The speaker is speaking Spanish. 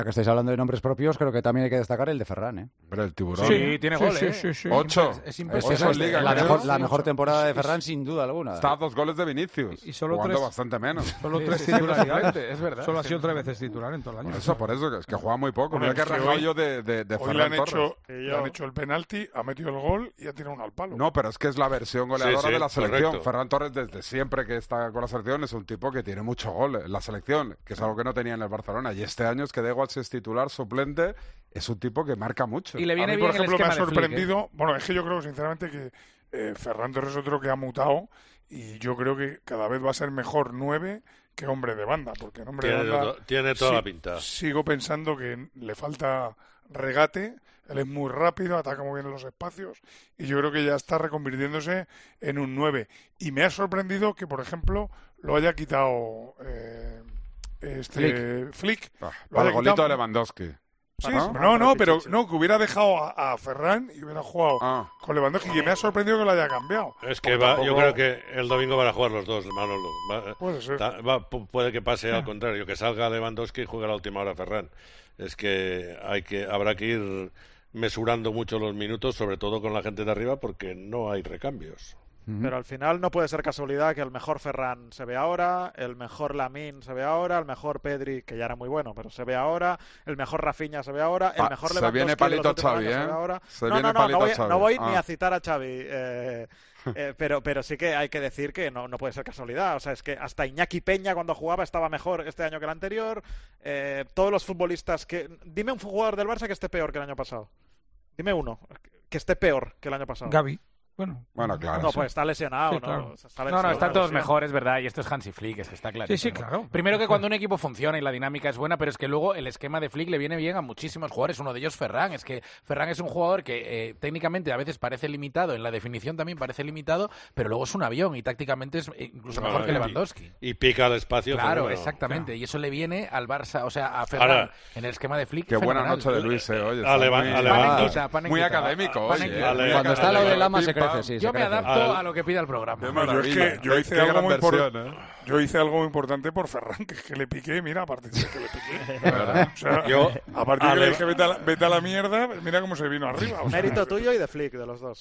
Ya que estáis hablando de nombres propios, creo que también hay que destacar el de Ferran, ¿eh? Hombre, el tiburón. Sí, tiene goles, sí. 8. Es Ocho impresionante. en Liga, la mejor temporada de Ferran, sin duda alguna. Está a 2 goles de Vinicius. Y solo jugando 3 bastante menos. Solo 3 Sí, titularidades. es verdad. Solo ha sido 3 veces titular en todo el año. Por eso, es que juega muy poco. Bueno, Mira que es que rajado hoy- yo de Hoy le Ferran han, Torres. le han hecho el penalti, ha metido el gol y ha tirado uno al palo. No, pero es que es la versión goleadora Sí, de la selección. correcto. Ferran Torres, desde siempre que está con la selección, es un tipo que tiene mucho gol en la selección, que es algo que no tenía en el Barcelona. Y este año es que da igual si es titular, suplente, es un tipo que marca mucho. Y le A viene mí, bien por ejemplo, el me ha esquema de Flick, ¿eh? sorprendido. Bueno, es que yo creo sinceramente que Ferran Torres es otro que ha mutado y yo creo que cada vez va a ser mejor 9 que hombre de banda, porque en hombre de banda Tiene toda sí, la pinta. sigo pensando que le falta regate. Él es muy rápido, ataca muy bien en los espacios y yo creo que ya está reconvirtiéndose en un 9. Y me ha sorprendido que, por ejemplo, lo haya quitado Flick. Para Lo el haya golito quitado. de Lewandowski. Sí, ¿no? pero que hubiera dejado a Ferran y hubiera jugado con Lewandowski, que me ha sorprendido que lo haya cambiado. Es que yo creo que el domingo van a jugar los dos, Manolo. Puede ser. Puede que pase al contrario, que salga Lewandowski y juegue a la última hora Ferran. Es que habrá que ir mesurando mucho los minutos, sobre todo con la gente de arriba, porque no hay recambios. Pero al final no puede ser casualidad que el mejor Ferran se ve ahora, el mejor Lamine se ve ahora, el mejor Pedri, que ya era muy bueno, pero se ve ahora, el mejor Rafinha se ve ahora, el mejor se Lewandowski viene de palito los últimos Xavi, años ¿eh? se ve ahora. Se viene palito Xavi. No voy ni a citar a Xavi, pero sí que hay que decir que no puede ser casualidad. O sea, es que hasta Iñaki Peña cuando jugaba estaba mejor este año que el anterior. Todos los futbolistas que... Dime un jugador del Barça que esté peor que el año pasado. Dime uno que esté peor que el año pasado. Gavi. Bueno, claro. No, pues está lesionado, Sí, ¿no? claro. O sea, está lesionado. No, están todos Sí. mejores, ¿verdad? Y esto es Hansi Flick, es que está clarísimo. Sí, claro. Primero que cuando un equipo funciona y la dinámica es buena, pero es que luego el esquema de Flick le viene bien a muchísimos jugadores. Uno de ellos, Ferran. Es que Ferran es un jugador que técnicamente a veces parece limitado, en la definición también parece limitado, pero luego es un avión y tácticamente es incluso mejor que Lewandowski. Y pica al espacio. Claro, pero exactamente. claro. Y eso le viene al Barça, o sea, a Ferran en el esquema de Flick. Qué buena fenomenal. noche de Luis, oye. Muy académico. Cuando está lo de Lama se crece, sí. Yo me adapto a lo que pida el programa. Yo es que yo hice algo muy importante. Yo hice algo muy importante por Ferran, que es que le piqué, mira, aparte de que le piqué. O sea, aparte de que le dije vete a la mierda, mira cómo se vino arriba. O sea, Mérito tuyo y de Flick, de los dos.